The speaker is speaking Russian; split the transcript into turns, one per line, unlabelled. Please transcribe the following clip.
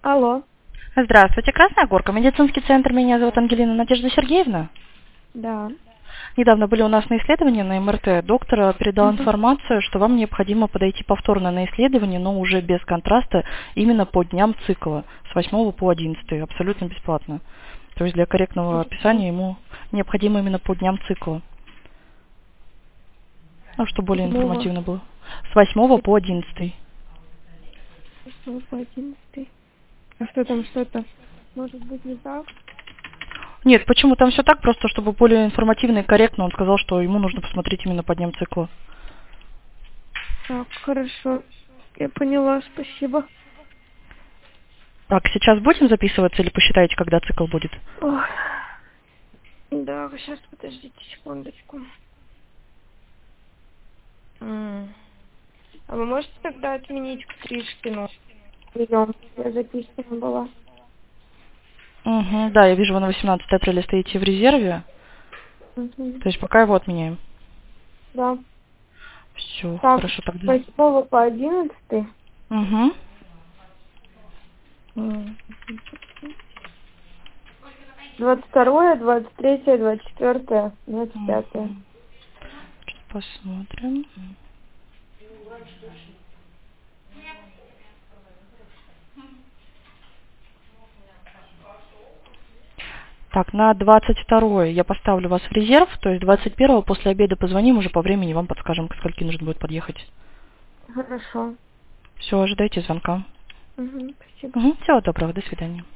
Алло.
Здравствуйте, Красная Горка, медицинский центр, меня зовут Ангелина Надежда Сергеевна.
Да.
Недавно были у нас на исследовании на МРТ. Доктор передал
Мгм.
информацию, что вам необходимо подойти повторно на исследование, но уже без контраста, именно по дням цикла, с 8 по 11, абсолютно бесплатно. То есть для корректного
Хорошо.
описания ему необходимо именно по дням цикла. Ну, чтобы более
Седьмого.
информативно было. С 8 по 11.
8 по 11. А что там, что-то может быть не так?
Нет, почему там все так, просто чтобы более информативно и корректно, он сказал, что ему нужно посмотреть именно по дням цикла.
Так, хорошо. Я поняла, спасибо.
Так, сейчас будем записываться или посчитаете, когда цикл будет?
Ой. Да, вы сейчас подождите секундочку. А вы можете тогда отменить к Тришкину прием? Я записана была.
Угу, да, я вижу, вы на 18 апреля стоите в резерве,
Мгм.
то есть пока его отменяем.
Да.
Все,
Так,
хорошо
с
тогда.
8 по 11.
Угу.
М. 22, 23, 24, 25.
Посмотрим. Так, на 22 я поставлю вас в резерв, то есть 21 после обеда позвоним, уже по времени вам подскажем, к скольки нужно будет подъехать.
Хорошо.
Все, ожидайте звонка.
Угу, спасибо.
Угу, всего доброго, до свидания.